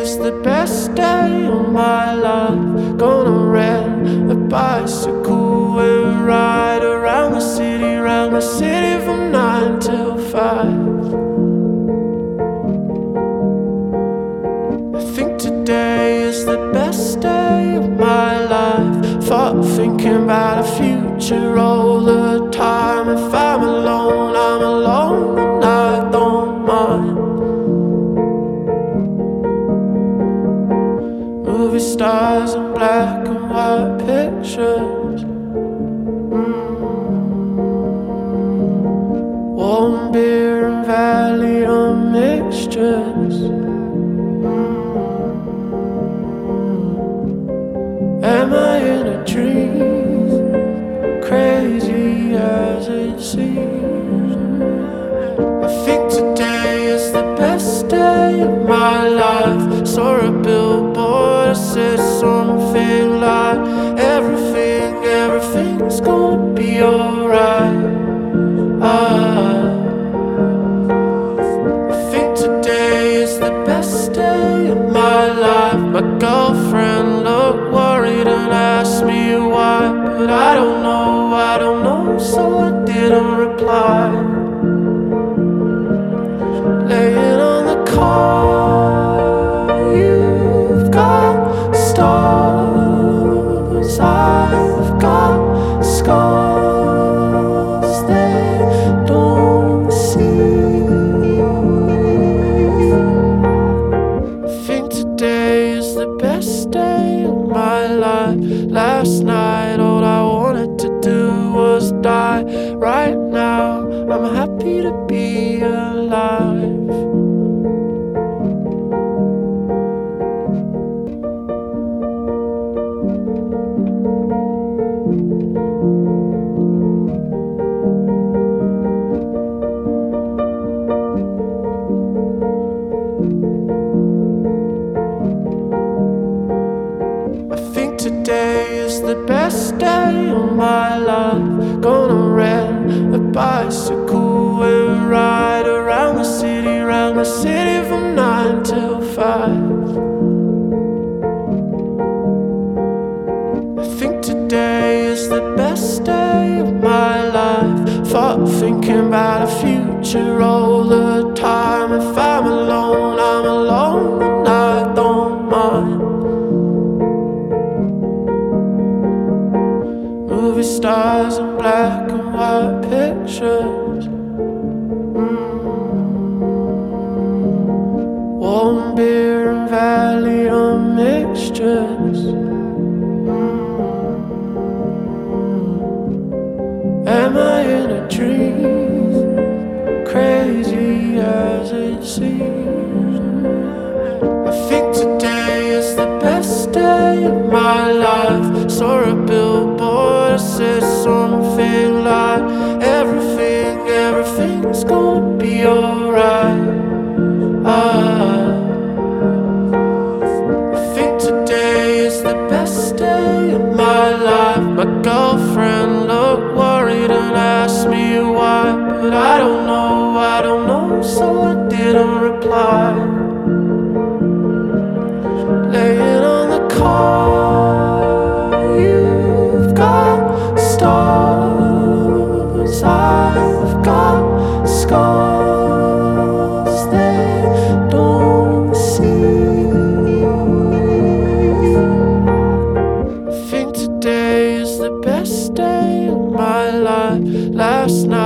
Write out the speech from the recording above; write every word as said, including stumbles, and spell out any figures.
is the best day of my life. Gonna rent a bicycle and ride around the city, around the city from nine till five. I think today is the best day of my life. Thought thinking about a future all the time. If I'm alone, I'm alone and I don't mind. Movie stars and black and white pictures. mm. Warm beer and Valium mixtures. Am I in a dream, crazy as it seems? I think today is the best day of my life. Saw a billboard that said something like everything, everything's gonna be alright. ah. I think today is the best day of my life. My girlfriend looked worried and asked me why, but I don't know, I don't know, so I didn't reply. Laying on the car, you've got stars, I've got scars they don't see. I think today is the best day of my life. Last night all I wanted to do was die. Right now I'm happy to be alive. Today is the best day of my life. Gonna rent a bicycle and ride around the city, around the city from nine till five. I think today is the best day of my life. Thought thinking about a future all the time. If I'm alone, I'm alone and I don't mind. Movie stars and black and white pictures. mm. Warm beer and Valium mixtures. mm. Am I in a dream, crazy as it seems? I think today is the best day of my life. Saw a billboard that said something like everything, everything's gonna be alright. ah. I think today is the best day of my life. My girlfriend looked worried and asked me why, but I don't know, I don't know, so I didn't reply. Laying on the car, you've got stars, I've got scars they don't see. I think today is the best day of my life. Last night